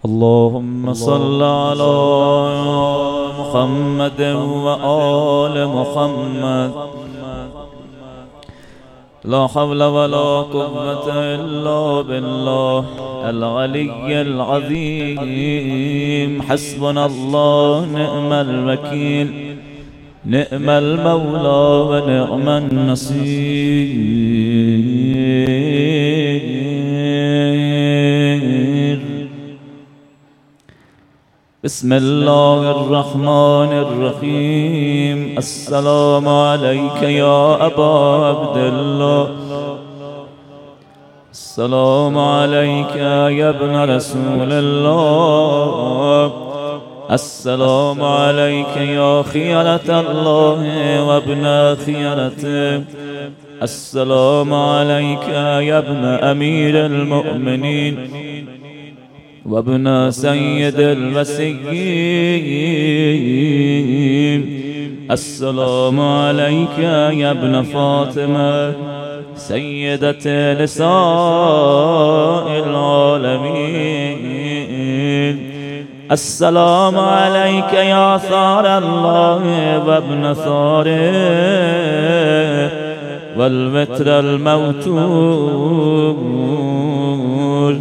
اللهم صل على محمد وآل محمد. لا حول ولا قوة إلا بالله العلي العظيم. حسبنا الله نعم الوكيل، نعم المولى ونعم النصير. بسم الله الرحمن الرحيم. السلام عليك يا أبا عبد الله، السلام عليك يا ابن رسول الله، السلام عليك يا خيرة الله وابن خيرته، السلام عليك يا ابن أمير المؤمنين وابن سيد الوسيين، السلام عليك يا ابن فاطمة سيدة نساء العالمين، السلام عليك يا ثار الله وابن ثاره والوتر الموتور،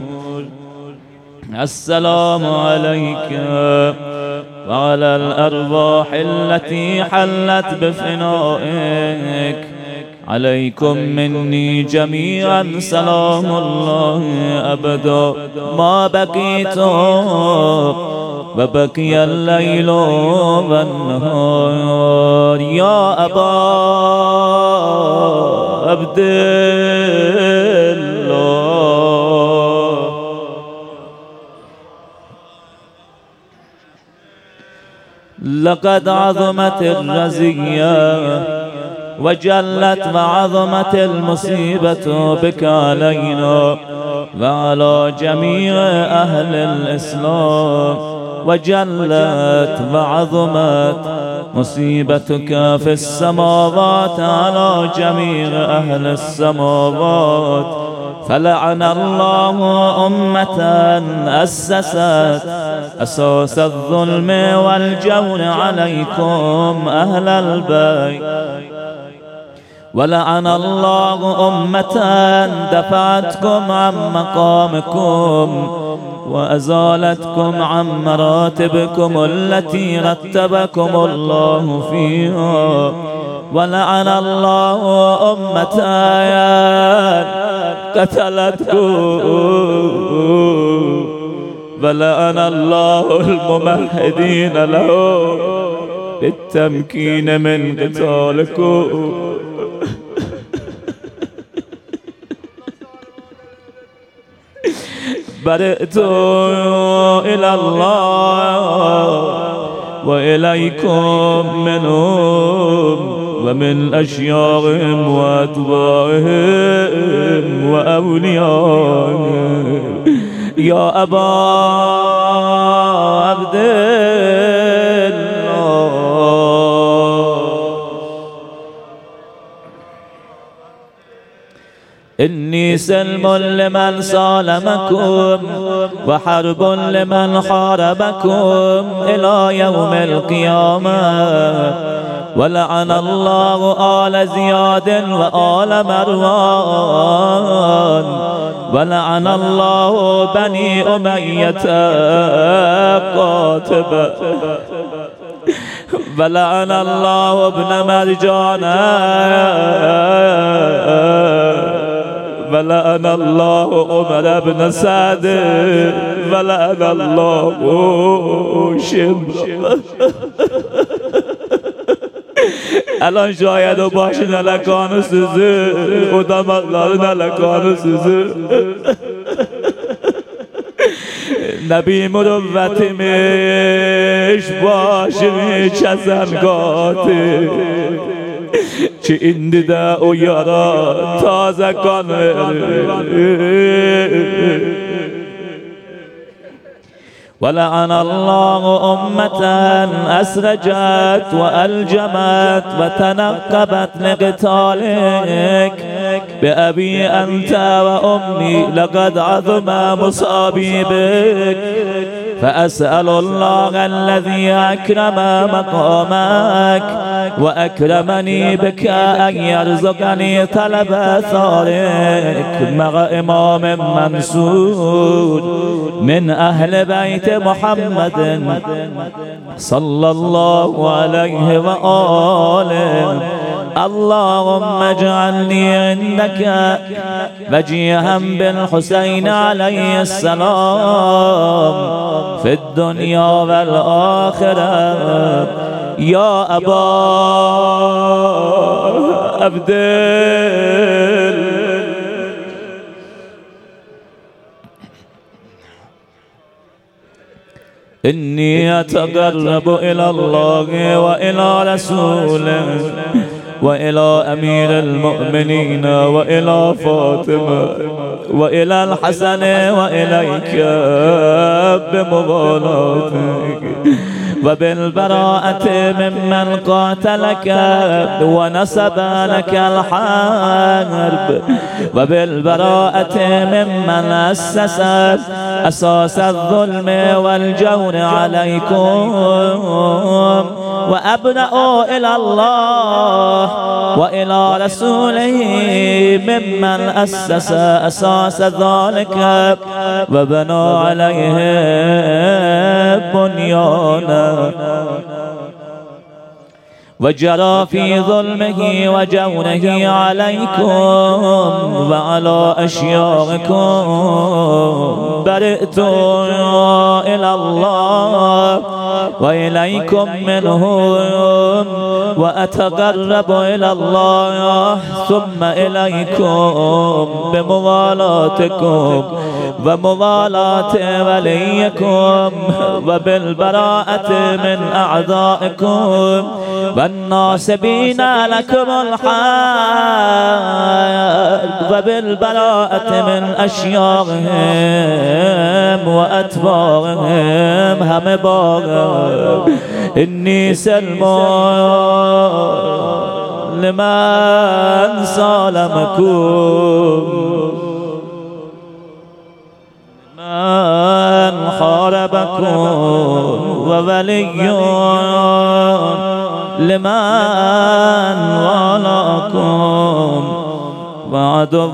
السلام عليك وعلى الأرواح التي حلت بفنائك. عليكم مني جميعا سلام الله أبدا ما بقيت وبقي الليل والنهار. يا أبا عبد الله، لقد عظمت الرزية وجلت وعظمت المصيبة بك علينا وعلى جميع أهل الإسلام، وجلت وعظمت مصيبتك في السماوات على جميع أهل السماوات. فلعن الله أمة أسست أساس الظلم والجور عليكم أهل البيت، ولعن الله أمة دفعتكم عن مقامكم وأزالتكم عن مراتبكم التي رتبكم الله فيها، ولعن الله أمة قتلتكم، ولعن الله الممهدين له بالتمكين من قتالكم. برئت إلى الله وإليكم منهم ومن أشياعهم وأتباعهم وأوليائهم. يا أبا عبد الله، إني سلم لمن سالمكم وحرب لمن حاربكم إلى يوم القيامة. ولعن الله آل زياد وآل مروان، ولعن الله بني أمية قاتبة، ولعن الله ابن مرجان، ولعن الله عمر بن سعد، ولعن الله شمر. الان شاید و باشه نلکان سوزه خودم الله نلکان سوزه. نبی مروتیمش باشه چزنگاته چه این دیده او یارا تازه کنه. ولعن الله أمة أسرجت وألجمت وتنقبت لقتالك بأبي أنت وأمي، لقد عظم مصابي بك فأسأل الله الذي أكرم مقامك وأكرمني بك أن يرزقني طلب آثارك مع إمام منصور من أهل بيت محمد صلى الله عليه وآله. اللهم اجعلني عندك وجيها بالحسين عليه السلام في الدنيا والآخرة. يا أبا عبدل إني أتقرب إلى الله وإلى رسوله وإلى أمير المؤمنين وإلى فاطمة وإلى الحسن وإليك بمغالاتك وبالبراءة ممن قاتلك ونسب لك الحرب وبالبراءة ممن أسس أساس الظلم والجور عليكم وأبنأوا إلى الله وإلى رسوله ممن أسس أساس ذلك وبنوا عليه بنيانا وجرى في ظلمه وجوره عليكم وعلى أشياءكم برئت إلى الله وإليكم منهم وأتقرب إلى الله ثم إليكم بموالاتكم وموالاة وليكم وبالبراءة من أعدائكم والناصبين لكم الحرب وبالبراءة من أشياعهم وأتباعهم هم باغ. إني سلم لمن سالمكم من حاربكم وولي لمن والاكم وعدو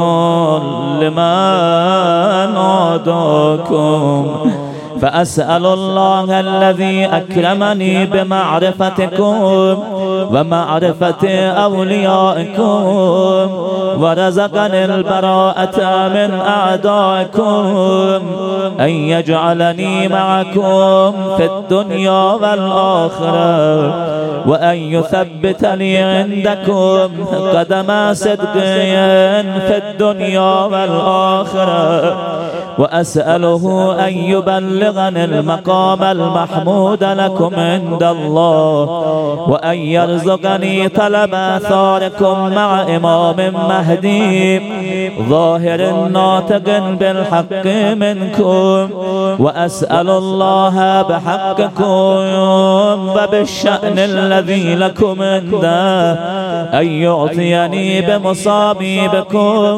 لمن عاداكم. فأسأل الله الذي أكرمني بمعرفتكم ومعرفة أوليائكم ورزقني البراءة من أعدائكم أن يجعلني معكم في الدنيا والآخرة وأن يثبت لي عندكم قدم صدق في الدنيا والآخرة. وأسأله أن يبلغني المقام المحمود لكم عند الله وأن يرزقني طلب آثاركم مع إمام مهدي ظاهر ناطق بالحق منكم. وأسأل الله بحقكم وبالشأن الذي لكم عنده أن يعطيني بمصابيبكم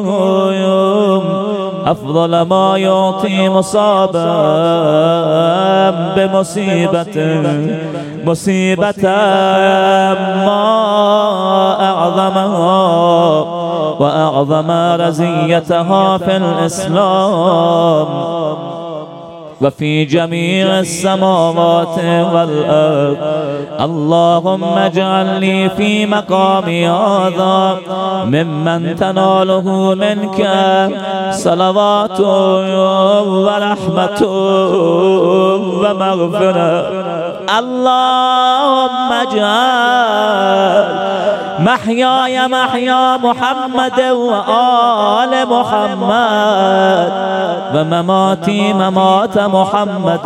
أفضل ما يعطي مصابا بمصيبة ما أعظمها وأعظم رزيتها في الإسلام وفي جميع السماوات والأرض. اللهم اجعلني في مقامي هذا ممن تناله منك صلوات ورحمة ومغفرة. اللهم اجعل محياي محيا محمد وآل محمد ومماتي ممات محمد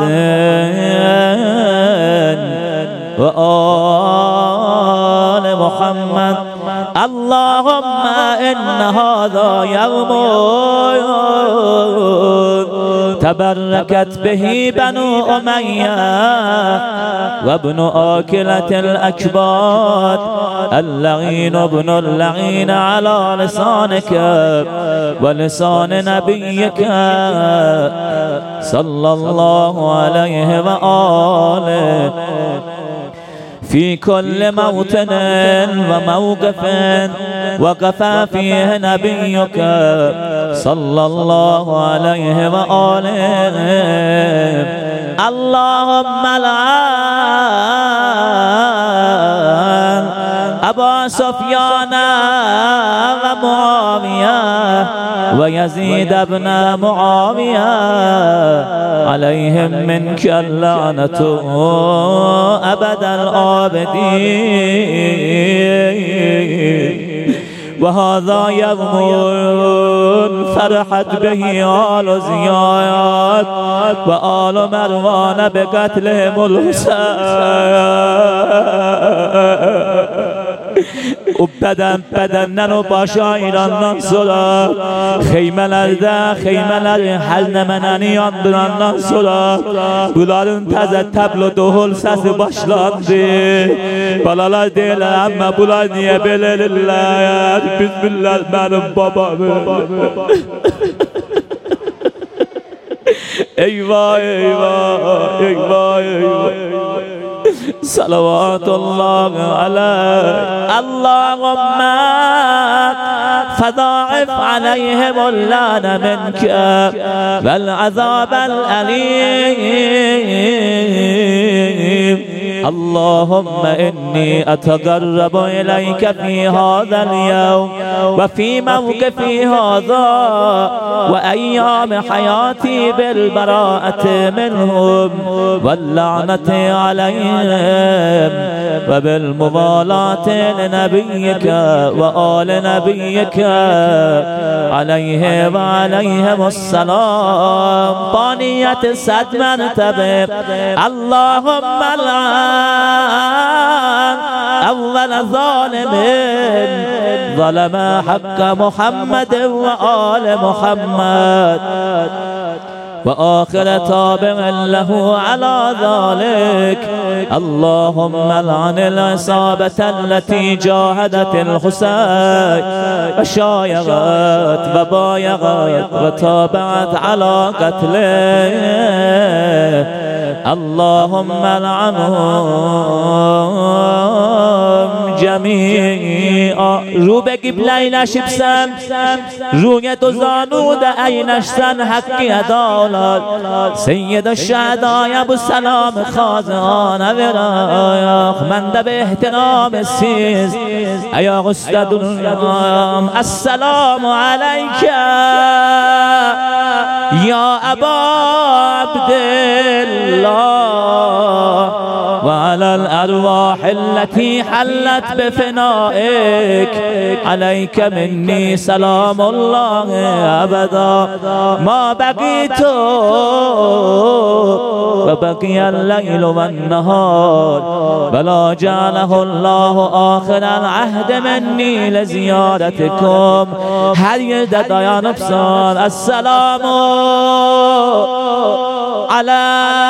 وآل محمد. اللهم إن هذا يوم تبركت به بنو أمية وابن آكلة الأكباد اللعين ابن اللعين على لسانك ولسان نبيك صلى الله عليه وآله في كل موطن وموقف وقف فيه نبيك صلى الله عليه وآله. اللهم العن أبا سفيان ومعاوية ويزيد بن معاوية عليهم منك اللعنة أبد الآبدين. وهذا يوم فرحت به آل زياد وآل مروان بقتلهم الحسين. و بدن و başa İran'dan sonra xeymələri həllənəni yandırandan sonra bunların təzə təblo doğul səsi başlandı. Balalar deyirlər, amma bunlar niyə belə edirlər? Biz billər mənim babamı. Eyvah eyvah eyvah eyvah. صلوات الله عليه. اللهم فضاعف عليهم اللعن منك والعذاب الأليم. اللهم إني أتقرب إليك في هذا اليوم وفي موقفي هذا وأيام حياتي بالبراءة منهم واللعنة عليهم وبالموالاة لنبيك وآل نبيك عليه وعليهم السلام. بانية صد مرتبة. اللهم أول ظالم ظلم حق محمد وآل محمد وآخر تابع له على ذلك. اللهم لعن العصابة التي جاهدت الحسين وشايعت وبايعت وتابعت على قتله. اللهم لعنهم جميعا. رو به قبله اینشب سن روی تو زانود اینش سن حقی عدالت سید الشهداء ابو سلام خازان ورايخ من به احترام سیز ایا استاد الرام. السلام علیک یا ابا عبدالله وعلى الأرواح التي حلت بفنائك عليك مني سلام الله أبدا ما بقيت وبقي الليل والنهار ولا جعله الله آخر العهد مني لزيارتكم. هر يد دايان افسان السلام على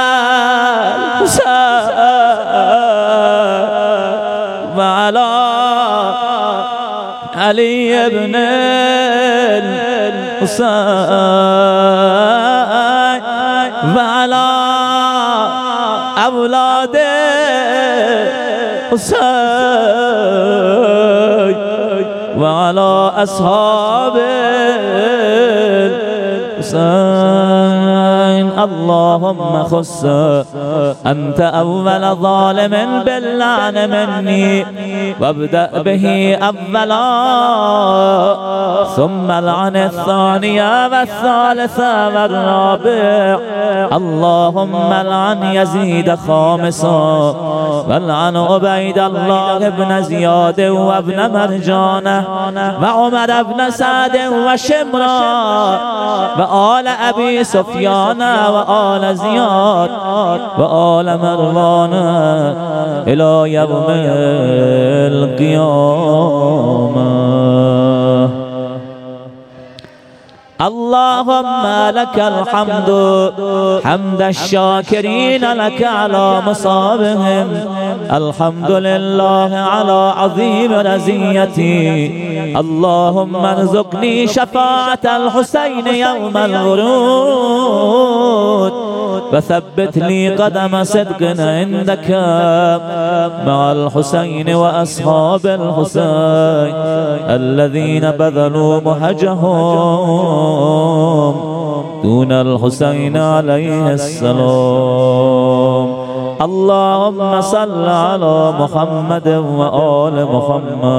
الحسين وعلى علي بن الحسين وعلى أولاد الحسين وعلى أصحاب الحسين. اللهم خص أنت أول ظالم باللعن مني وابدأ به أولا ثم العن الثانية والثالثة والرابع. اللهم العن يزيد خامسا والعن عبيد الله بن زياد وابن مرجانة وعمر بن سعد وشمران وآل أبي سفيان وآل زياد وآل مروان إلى يوم القيامة. اللهم لك الحمد حمد الشاكرين لك على مصابهم. الحمد لله على عظيم رزيتي. اللهم ارزقني شفاعة الحسين يوم الورود، وثبت لي قدم صدق عندك مع الحسين وأصحاب الحسين الذين بذلوا مهجهم دون الحسين عليه السلام. اللهم صل على محمد وآل محمد.